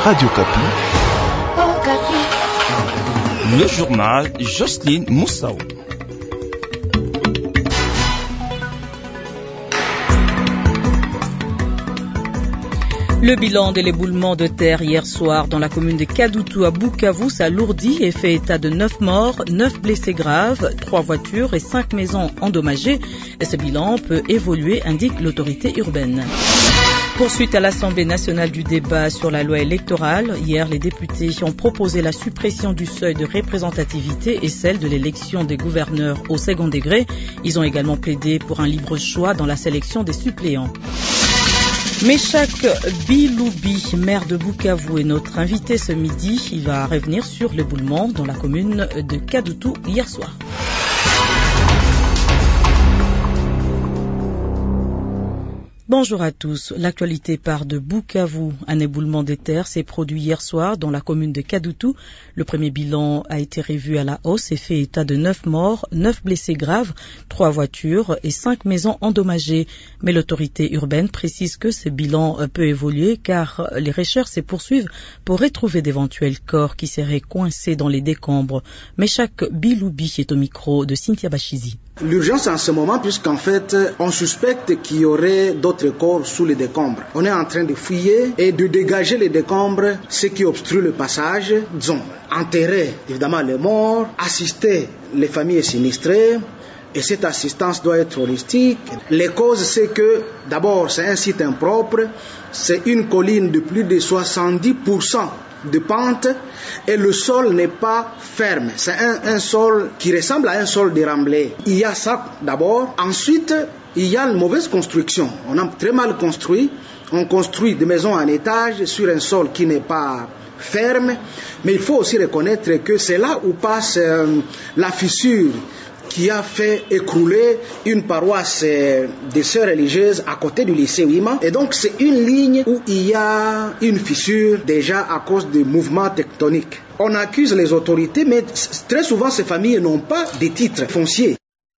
Radio Kapi. Le journal Jocelyne Moussaou. Le bilan de l'éboulement de terre hier soir dans la commune de Kadoutou à Bukavu s'alourdit et fait état de 9 morts, 9 blessés graves, 3 voitures et 5 maisons endommagées. Et ce bilan peut évoluer, indique l'autorité urbaine. Poursuite à l'Assemblée nationale du débat sur la loi électorale. Hier, les députés ont proposé la suppression du seuil de représentativité et celle de l'élection des gouverneurs au second degré. Ils ont également plaidé pour un libre choix dans la sélection des suppléants. Meshak Biloubi, maire de Bukavu, est notre invité ce midi. Il va revenir sur l'éboulement dans la commune de Kadoutou hier soir. Bonjour à tous. L'actualité part de Bukavu. Un éboulement des terres s'est produit hier soir dans la commune de Kadoutou. Le premier bilan a été revu à la hausse et fait état de 9 morts, 9 blessés graves, 3 voitures et 5 maisons endommagées. Mais l'autorité urbaine précise que ce bilan peut évoluer car les recherches se poursuivent pour retrouver d'éventuels corps qui seraient coincés dans les décombres. Meshak Biloubi est au micro de Cynthia Bachizi. L'urgence en ce moment, puisqu'en fait, on suspecte qu'il y aurait d'autres corps sous les décombres. On est en train de fouiller et de dégager les décombres, ce qui obstrue le passage. Disons, enterrer évidemment les morts, assister les familles sinistrées. Et cette assistance doit être holistique. Les causes, c'est que, d'abord, c'est un site impropre, c'est une colline de plus de 70% de pente et le sol n'est pas ferme. C'est un sol qui ressemble à un sol déramblé. Il y a ça d'abord. Ensuite, il y a une mauvaise construction. On a très mal construit. On construit des maisons en étage sur un sol qui n'est pas ferme. Mais il faut aussi reconnaître que c'est là où passe la fissure qui a fait écrouler une paroisse des sœurs religieuses à côté du lycée Ouima. Et donc c'est une ligne où il y a une fissure déjà à cause des mouvements tectoniques. On accuse les autorités, mais très souvent ces familles n'ont pas de titres fonciers.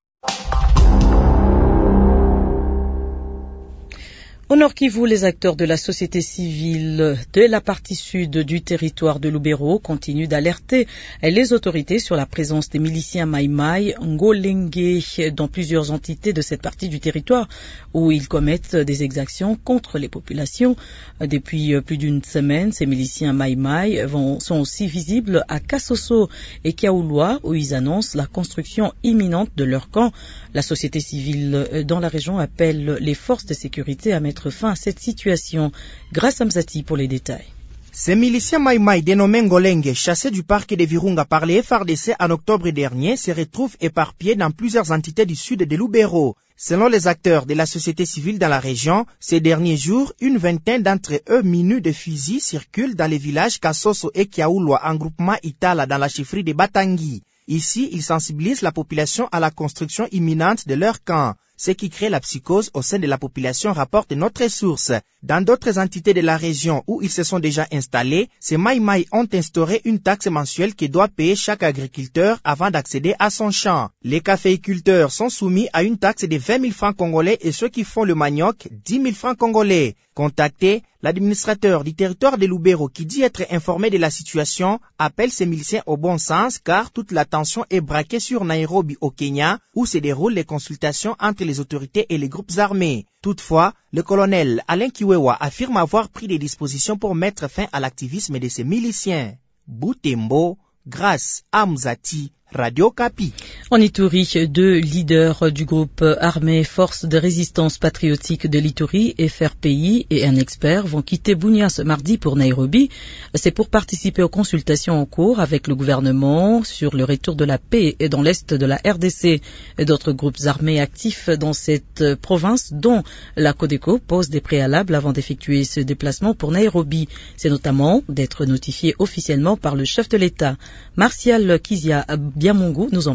Au Nord Kivu, les acteurs de la société civile de la partie sud du territoire de Lubero continuent d'alerter les autorités sur la présence des miliciens Maïmaï, Ngolenge dans plusieurs entités de cette partie du territoire où ils commettent des exactions contre les populations. Depuis plus d'une semaine, ces miliciens Maïmaï sont aussi visibles à Kassoso et Kaouloa où ils annoncent la construction imminente de leur camp. La société civile dans la région appelle les forces de sécurité à mettre fin à cette situation. Grâce à Mzati pour les détails. Ces miliciens Maïmaï dénommés Ngolenge, chassés du parc de Virunga par les FARDC en octobre dernier, se retrouvent éparpillés dans plusieurs entités du sud de Lubero. Selon les acteurs de la société civile dans la région, ces derniers jours, une vingtaine d'entre eux munis de fusils circulent dans les villages Kassoso et Kiaouloa en groupement Itala dans la chefferie de Batangi. Ici, ils sensibilisent la population à la construction imminente de leur camp. Ce qui crée la psychose au sein de la population, rapporte notre source. Dans d'autres entités de la région où ils se sont déjà installés, ces Maïmaï ont instauré une taxe mensuelle que doit payer chaque agriculteur avant d'accéder à son champ. Les caféiculteurs sont soumis à une taxe de 20 000 francs congolais et ceux qui font le manioc, 10 000 francs congolais. Contacté, l'administrateur du territoire de Lubero qui dit être informé de la situation appelle ces miliciens au bon sens car toute l'attention est braquée sur Nairobi au Kenya où se déroulent les consultations entre les autorités et les groupes armés. Toutefois, le colonel Alain Kiwewa affirme avoir pris des dispositions pour mettre fin à l'activisme de ces miliciens. Butembo, grâce à Mzati, Radio Kapi. En Ituri, 2 leaders du groupe armé Force de résistance patriotique de l'Ituri, FRPI, et un expert vont quitter Bunia ce mardi pour Nairobi. C'est pour participer aux consultations en cours avec le gouvernement sur le retour de la paix dans l'est de la RDC. D'autres groupes armés actifs dans cette province, dont la Codeco, posent des préalables avant d'effectuer ce déplacement pour Nairobi. C'est notamment d'être notifié officiellement par le chef de l'État. Martial Kizia Biamongo nous en parle.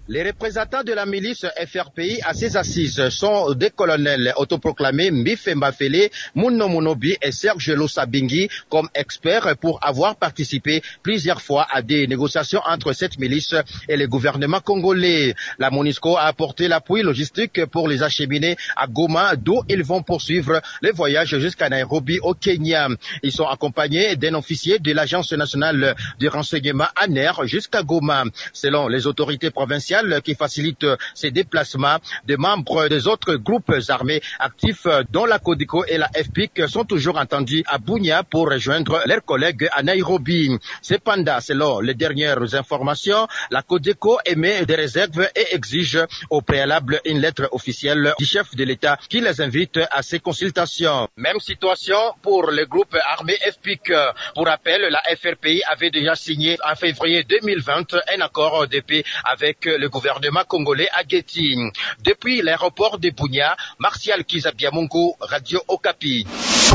Les représentants de la milice FRPI à ses assises sont des colonels autoproclamés Mbif Mbafele, Mouno Monobi et Serge Losabingi comme experts pour avoir participé plusieurs fois à des négociations entre cette milice et le gouvernement congolais. La MONUSCO a apporté l'appui logistique pour les acheminer à Goma, d'où ils vont poursuivre le voyage jusqu'à Nairobi au Kenya. Ils sont accompagnés d'un officier de l'Agence nationale du renseignement ANER jusqu'à Goma. Selon les autorités provinciales qui facilitent ces déplacements, des membres des autres groupes armés actifs dont la CODECO et la FPIC sont toujours entendus à Bunia pour rejoindre leurs collègues à Nairobi. Cependant, selon les dernières informations, la CODECO émet des réserves et exige au préalable une lettre officielle du chef de l'État qui les invite à ces consultations. Même situation pour le groupe armé FPIC. Pour rappel, la FRPI avait déjà signé en février 2020 un accord de paix avec le gouvernement congolais à Geti. Depuis l'aéroport de Bunia, Martial Kizabiamungu, Radio Okapi.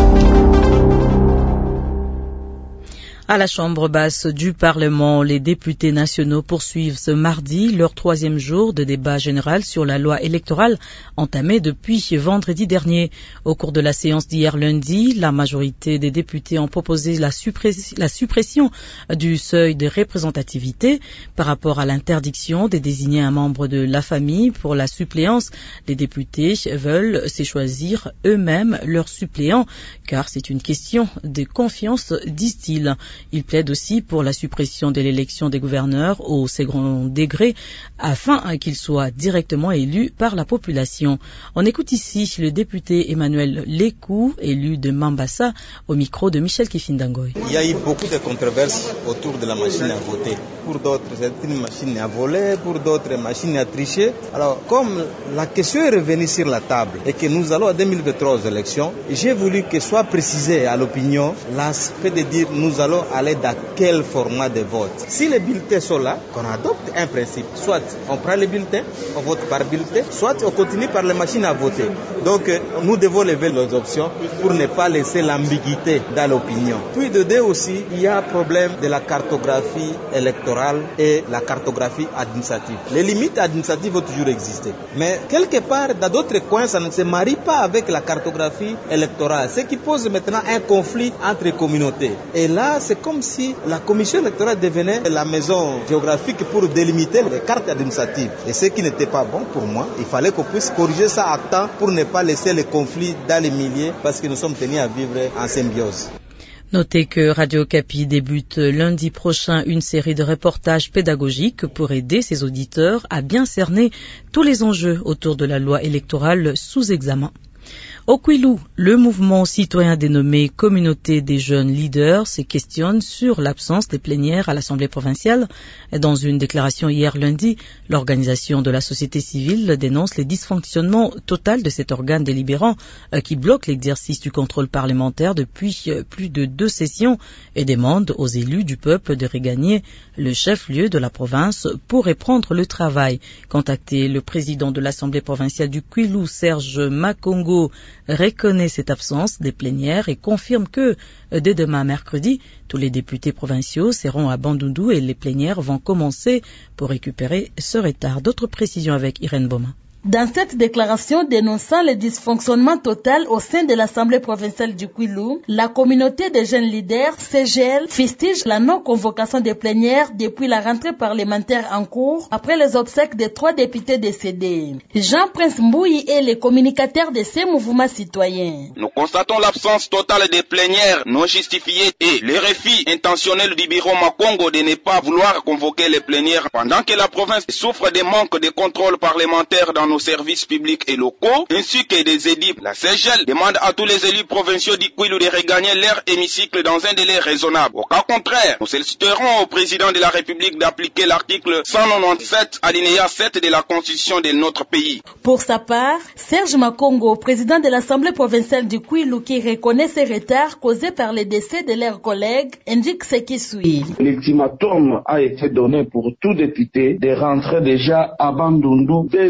À la Chambre basse du Parlement, les députés nationaux poursuivent ce mardi leur 3e jour de débat général sur la loi électorale entamée depuis vendredi dernier. Au cours de la séance d'hier lundi, la majorité des députés ont proposé la suppression du seuil de représentativité par rapport à l'interdiction de désigner un membre de la famille pour la suppléance. Les députés veulent se choisir eux-mêmes leurs suppléants car c'est une question de confiance, disent-ils. Il plaide aussi pour la suppression de l'élection des gouverneurs au second degré afin qu'ils soient directement élus par la population. On écoute ici le député Emmanuel Lekou, élu de Mambasa, au micro de Michel Kifindangoy. Il y a eu beaucoup de controverses autour de la machine à voter. Pour d'autres, c'est une machine à voler, pour d'autres, une machine à tricher. Alors, comme la question est revenue sur la table et que nous allons à 2023 aux élections, j'ai voulu que soit précisé à l'opinion l'aspect de dire nous allons aller dans quel format de vote. Si les bulletins sont là, qu'on adopte un principe. Soit on prend les bulletins, on vote par bulletin, soit on continue par les machines à voter. Donc nous devons lever les options pour ne pas laisser l'ambiguïté dans l'opinion. Puis de deux aussi, il y a un problème de la cartographie électorale et la cartographie administrative. Les limites administratives vont toujours exister. Mais quelque part, dans d'autres coins, ça ne se marie pas avec la cartographie électorale. Ce qui pose maintenant un conflit entre les communautés. Et là, c'est comme si la commission électorale devenait la maison géographique pour délimiter les cartes administratives. Et ce qui n'était pas bon pour moi, il fallait qu'on puisse corriger ça à temps pour ne pas laisser les conflits dans les milliers parce que nous sommes tenus à vivre en symbiose. Notez que Radio Okapi débute lundi prochain une série de reportages pédagogiques pour aider ses auditeurs à bien cerner tous les enjeux autour de la loi électorale sous examen. Au Kwilu, le mouvement citoyen dénommé Communauté des jeunes leaders se questionne sur l'absence des plénières à l'Assemblée provinciale. Dans une déclaration hier lundi, l'organisation de la société civile dénonce les dysfonctionnements total de cet organe délibérant qui bloque l'exercice du contrôle parlementaire depuis plus de 2 sessions et demande aux élus du peuple de regagner le chef-lieu de la province pour reprendre le travail. Contacté, le président de l'Assemblée provinciale du Kwilu, Serge Makongo, reconnaît cette absence des plénières et confirme que dès demain mercredi, tous les députés provinciaux seront à Bandundu et les plénières vont commencer pour récupérer ce retard. D'autres précisions avec Irène Boma. Dans cette déclaration dénonçant le dysfonctionnement total au sein de l'Assemblée provinciale du Kwilu, la communauté des jeunes leaders, CGL, fustige la non-convocation des plénières depuis la rentrée parlementaire en cours après les obsèques des 3 députés décédés. Jean-Prince Mbouyi est le communicateur de ces mouvements citoyens. Nous constatons l'absence totale des plénières non justifiées et le refus intentionnel du bureau Makongo de ne pas vouloir convoquer les plénières pendant que la province souffre des manques de contrôle parlementaire dans nos services publics et locaux, ainsi que des édits. La CGL demande à tous les élus provinciaux du Kwilu de regagner leur hémicycle dans un délai raisonnable. Au cas contraire, nous solliciterons au président de la République d'appliquer l'article 197 alinéa 7 de la Constitution de notre pays. Pour sa part, Serge Makongo, président de l'Assemblée provinciale du Kwilu, qui reconnaît ces retards causés par les décès de leurs collègues, indique ce qui suit. L'ultimatum a été donné pour tout député de rentrer déjà à Bandundu dès ce mercredi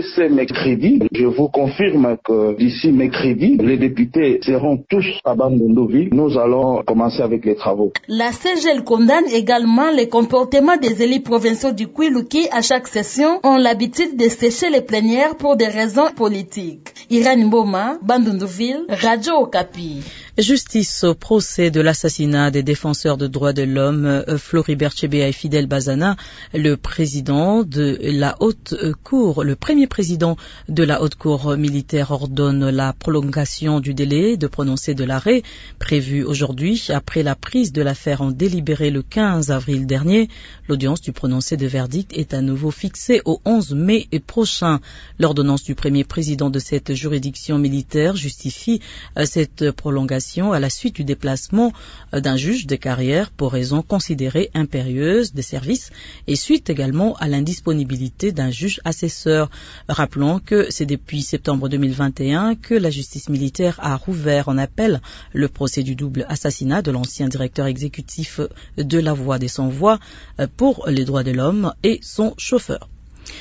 mercredi. Je vous confirme que d'ici mercredi, les députés seront tous à Bandunduville. Nous allons commencer avec les travaux. La CGL condamne également les comportements des élus provinciaux du Kwilu qui, à chaque session, ont l'habitude de sécher les plénières pour des raisons politiques. Irène Mboma, Bandunduville, Radio Okapi. Justice au procès de l'assassinat des défenseurs de droits de l'homme Floribert Chebeya et Fidel Bazana. Le président de la haute cour, le premier président de la haute cour militaire ordonne la prolongation du délai de prononcer de l'arrêt prévu aujourd'hui après la prise de l'affaire en délibéré le 15 avril dernier. L'audience du prononcé de verdict est à nouveau fixée au 11 mai prochain. L'ordonnance du premier président de cette juridiction militaire justifie cette prolongation à la suite du déplacement d'un juge de carrière pour raison considérée impérieuse des services et suite également à l'indisponibilité d'un juge assesseur. Rappelons que c'est depuis septembre 2021 que la justice militaire a rouvert en appel le procès du double assassinat de l'ancien directeur exécutif de La Voix des Sans-Voix pour les droits de l'homme et son chauffeur.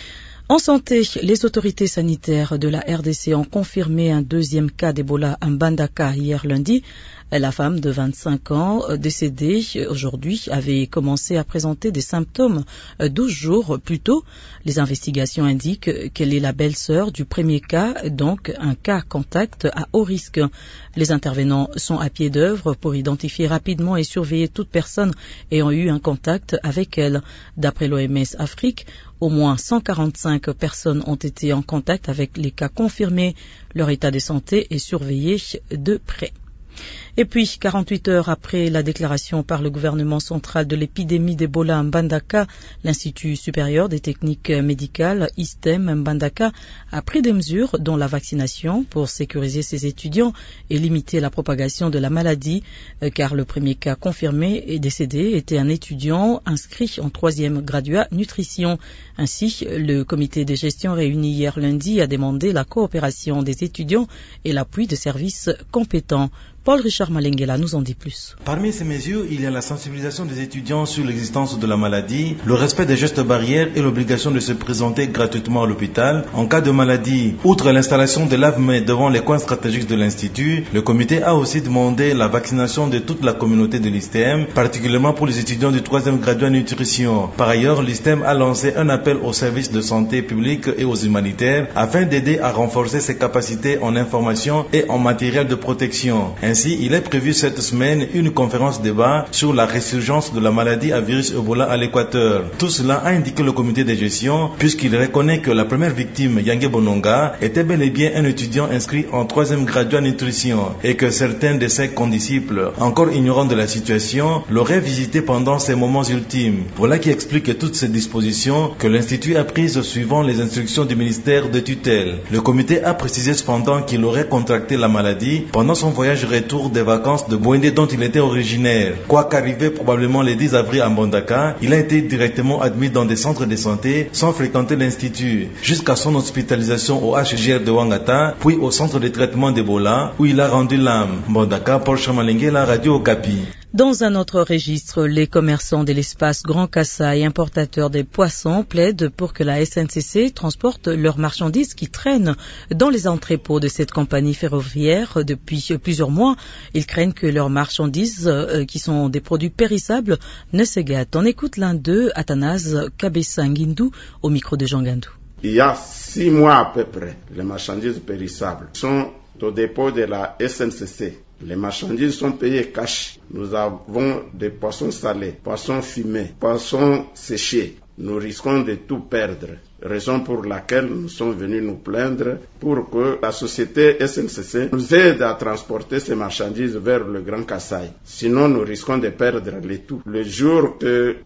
En santé, les autorités sanitaires de la RDC ont confirmé un deuxième cas d'Ebola à Mbandaka hier lundi. La femme de 25 ans décédée aujourd'hui avait commencé à présenter des symptômes 12 jours plus tôt. Les investigations indiquent qu'elle est la belle-sœur du premier cas, donc un cas contact à haut risque. Les intervenants sont à pied d'œuvre pour identifier rapidement et surveiller toute personne ayant eu un contact avec elle. D'après l'OMS Afrique, au moins 145 personnes ont été en contact avec les cas confirmés. Leur état de santé est surveillé de près. Et puis, 48 heures après la déclaration par le gouvernement central de l'épidémie d'Ebola à Mbandaka, l'Institut supérieur des techniques médicales, ISTEM Mbandaka, a pris des mesures dont la vaccination pour sécuriser ses étudiants et limiter la propagation de la maladie, car le premier cas confirmé et décédé était un étudiant inscrit en 3e graduat nutrition. Ainsi, le comité de gestion réuni hier lundi a demandé la coopération des étudiants et l'appui de services compétents. Paul Richard Malengela nous en dit plus. Parmi ces mesures, il y a la sensibilisation des étudiants sur l'existence de la maladie, le respect des gestes barrières et l'obligation de se présenter gratuitement à l'hôpital en cas de maladie. Outre l'installation de lave-mains devant les coins stratégiques de l'Institut, le comité a aussi demandé la vaccination de toute la communauté de l'ISTEM, particulièrement pour les étudiants du 3e graduat nutrition. Par ailleurs, l'ISTEM a lancé un appel aux services de santé publique et aux humanitaires afin d'aider à renforcer ses capacités en information et en matériel de protection. Ainsi, il est prévu cette semaine une conférence débat sur la résurgence de la maladie à virus Ebola à l'Équateur. Tout cela a indiqué le comité de gestion puisqu'il reconnaît que la première victime, Yange Bononga, était bel et bien un étudiant inscrit en 3e graduat nutrition et que certains de ses condisciples, encore ignorants de la situation, l'auraient visité pendant ces moments ultimes. Voilà qui explique toutes ces dispositions que l'Institut a prises suivant les instructions du ministère de tutelle. Le comité a précisé cependant qu'il aurait contracté la maladie pendant son voyage retour des vacances de Bouendé dont il était originaire. Quoiqu'arrivé probablement le 10 avril à Mbandaka, il a été directement admis dans des centres de santé sans fréquenter l'Institut, jusqu'à son hospitalisation au HGR de Wangata, puis au centre de traitement d'Ebola, où il a rendu l'âme. Mbandaka, Paul Chamalengela, Radio Okapi. Dans un autre registre, les commerçants de l'espace Grand Kassai, importateurs des poissons, plaident pour que la SNCC transporte leurs marchandises qui traînent dans les entrepôts de cette compagnie ferroviaire depuis plusieurs mois. Ils craignent que leurs marchandises, qui sont des produits périssables, ne se gâtent. On écoute l'un d'eux, Athanase Kabesangindou, au micro de Jean Gandou. Il y a 6 mois à peu près, les marchandises périssables sont au dépôt de la SNCC. Les marchandises sont payées cash. Nous avons des poissons salés, poissons fumés, poissons séchés. Nous risquons de tout perdre. Raison pour laquelle nous sommes venus nous plaindre pour que la société SNCC nous aide à transporter ces marchandises vers le Grand Kassai. Sinon, nous risquons de perdre le tout. Le jour que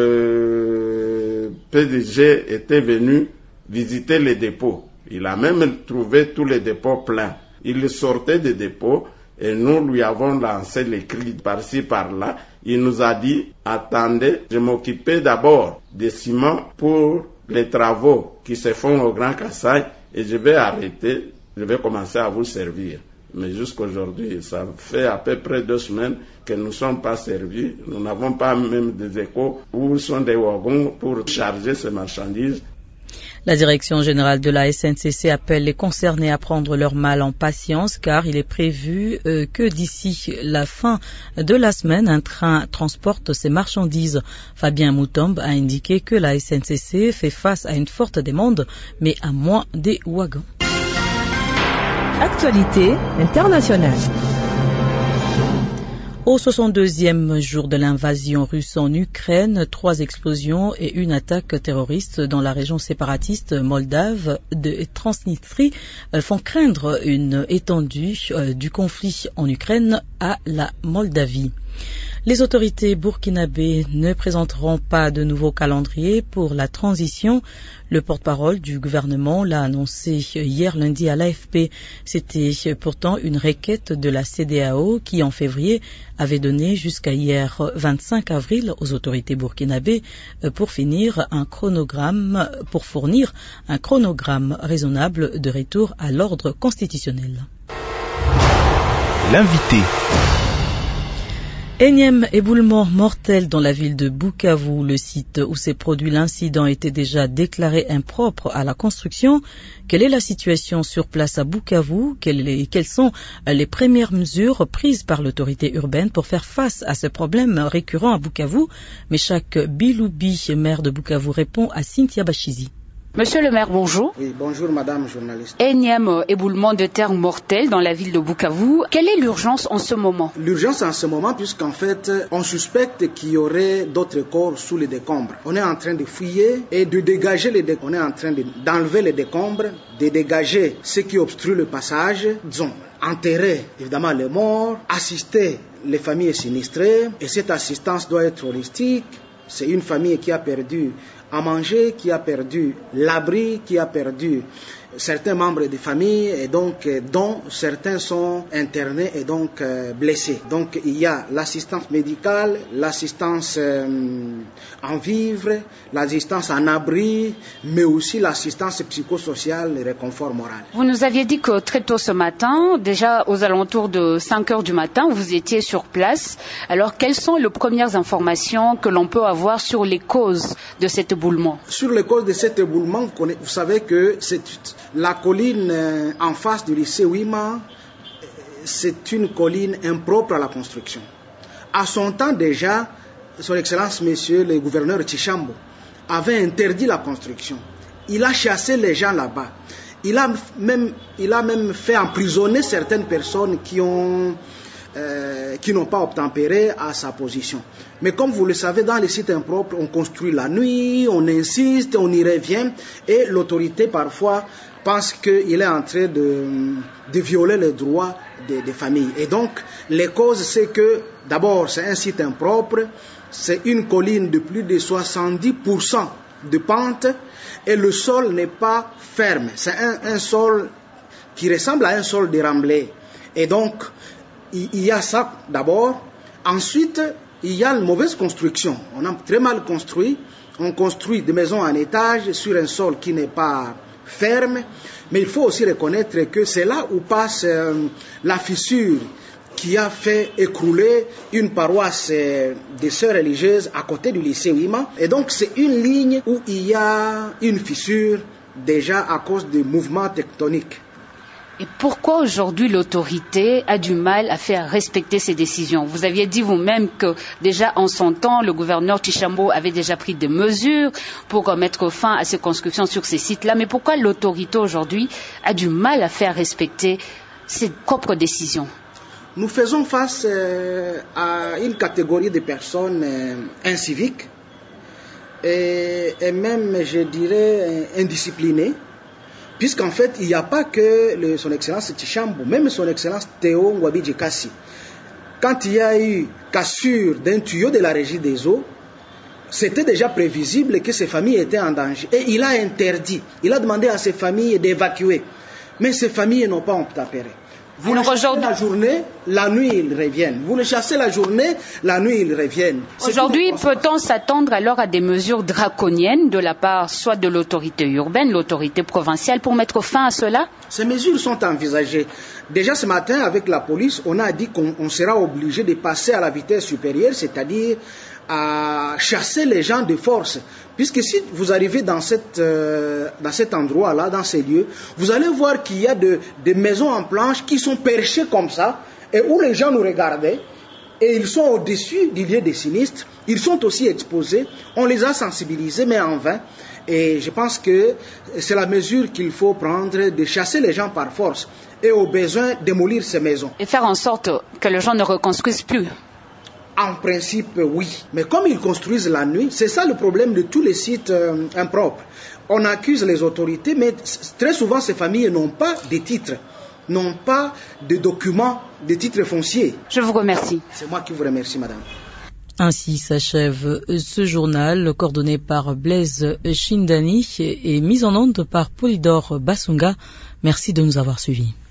le PDG était venu visiter les dépôts, il a même trouvé tous les dépôts pleins. Il sortait des dépôts et nous lui avons lancé les cris par-ci, par-là. Il nous a dit, attendez, je m'occupais d'abord des ciments pour les travaux qui se font au Grand Kassai et je vais arrêter, je vais commencer à vous servir. Mais jusqu'aujourd'hui, ça fait à peu près 2 semaines que nous ne sommes pas servis. Nous n'avons pas même des échos où sont des wagons pour charger ces marchandises. La direction générale de la SNCC appelle les concernés à prendre leur mal en patience car il est prévu que d'ici la fin de la semaine, un train transporte ces marchandises. Fabien Moutombe a indiqué que la SNCC fait face à une forte demande, mais à moins des wagons. Actualité internationale. Au 62e jour de l'invasion russe en Ukraine, 3 explosions et une attaque terroriste dans la région séparatiste moldave de Transnistrie font craindre une étendue du conflit en Ukraine à la Moldavie. Les autorités burkinabées ne présenteront pas de nouveau calendrier pour la transition. Le porte-parole du gouvernement l'a annoncé hier lundi à l'AFP. C'était pourtant une requête de la CEDEAO qui, en février, avait donné jusqu'à hier 25 avril aux autorités burkinabées pour fournir un chronogramme raisonnable de retour à l'ordre constitutionnel. L'invité. Énième éboulement mortel dans la ville de Bukavu, le site où s'est produit l'incident était déjà déclaré impropre à la construction. Quelle est la situation sur place à Bukavu? Quelles sont les premières mesures prises par l'autorité urbaine pour faire face à ce problème récurrent à Bukavu? Meshak Biloubi, maire de Bukavu, répond à Cynthia Bachizi. Monsieur le maire, bonjour. Oui, bonjour madame journaliste. Énième éboulement de terre mortel dans la ville de Bukavu. Quelle est l'urgence en ce moment? L'urgence en ce moment, puisqu'en fait, on suspecte qu'il y aurait d'autres corps sous les décombres. On est en train de fouiller et de dégager les décombres. On est en train d'enlever les décombres, de dégager ce qui obstrue le passage, disons, enterrer évidemment les morts, assister les familles sinistrées. Et cette assistance doit être holistique. C'est une famille qui a perdu à manger, qui a perdu l'abri, qui a perdu certains membres de famille et donc dont certains sont internés et donc blessés. Donc il y a l'assistance médicale, l'assistance en vivres, l'assistance en abri, mais aussi l'assistance psychosociale et réconfort moral. Vous nous aviez dit que très tôt ce matin, déjà aux alentours de 5 heures du matin, vous étiez sur place. Alors quelles sont les premières informations que l'on peut avoir sur les causes de cet éboulement? Sur les causes de cet éboulement, vous savez que c'est la colline en face du lycée Wima, c'est une colline impropre à la construction. À son temps déjà, Son Excellence Monsieur le gouverneur Tchishambo avait interdit la construction. Il a chassé les gens là-bas. Il a même fait emprisonner certaines personnes qui n'ont pas obtempéré à sa position. Mais comme vous le savez, dans les sites impropres, on construit la nuit, on insiste, on y revient, et l'autorité parfois pense qu'il est en train de violer les droits des familles. Et donc, les causes, c'est que, d'abord, c'est un site impropre, c'est une colline de plus de 70% de pente, et le sol n'est pas ferme. C'est un sol qui ressemble à un sol déramblé. Et donc, il y a ça d'abord. Ensuite, il y a une mauvaise construction. On a très mal construit. On construit des maisons en étage sur un sol qui n'est pas ferme. Mais il faut aussi reconnaître que c'est là où passe la fissure qui a fait écrouler une paroisse des sœurs religieuses à côté du lycée Wima. Et donc c'est une ligne où il y a une fissure déjà à cause des mouvements tectoniques. Et pourquoi aujourd'hui l'autorité a du mal à faire respecter ses décisions? Vous aviez dit vous-même que déjà en son temps, le gouverneur Tchishambo avait déjà pris des mesures pour mettre fin à ces constructions sur ces sites-là. Mais pourquoi l'autorité aujourd'hui a du mal à faire respecter ses propres décisions? Nous faisons face à une catégorie de personnes inciviques et même, je dirais, indisciplinées. Puisqu'en fait, il n'y a pas que son Excellence Tchishambo, même son Excellence Théo Ngwabidji Kassi. Quand il y a eu cassure d'un tuyau de la régie des eaux, c'était déjà prévisible que ces familles étaient en danger. Et il a interdit, il a demandé à ces familles d'évacuer. Mais ces familles n'ont pas obtempéré. Vous le chassez la journée, la nuit ils reviennent. Vous le chassez la journée, la nuit ils reviennent. Aujourd'hui, peut-on s'attendre alors à des mesures draconiennes de la part soit de l'autorité urbaine, l'autorité provinciale, pour mettre fin à cela? Ces mesures sont envisagées. Déjà ce matin, avec la police, on a dit qu'on sera obligé de passer à la vitesse supérieure, c'est-à-dire à chasser les gens de force. Puisque si vous arrivez dans cet endroit-là, dans ces lieux, vous allez voir qu'il y a des maisons en planches qui sont perchées comme ça, et où les gens nous regardaient, et ils sont au-dessus du lieu des sinistres, ils sont aussi exposés, on les a sensibilisés, mais en vain. Et je pense que c'est la mesure qu'il faut prendre, de chasser les gens par force, et au besoin démolir ces maisons. Et faire en sorte que les gens ne reconstruisent plus. En principe, oui. Mais comme ils construisent la nuit, c'est ça le problème de tous les sites impropres. On accuse les autorités, mais très souvent, ces familles n'ont pas de titres, n'ont pas de documents, de titres fonciers. Je vous remercie. C'est moi qui vous remercie, madame. Ainsi s'achève ce journal coordonné par Blaise Chindani et mis en onde par Polydore Bassunga. Merci de nous avoir suivis.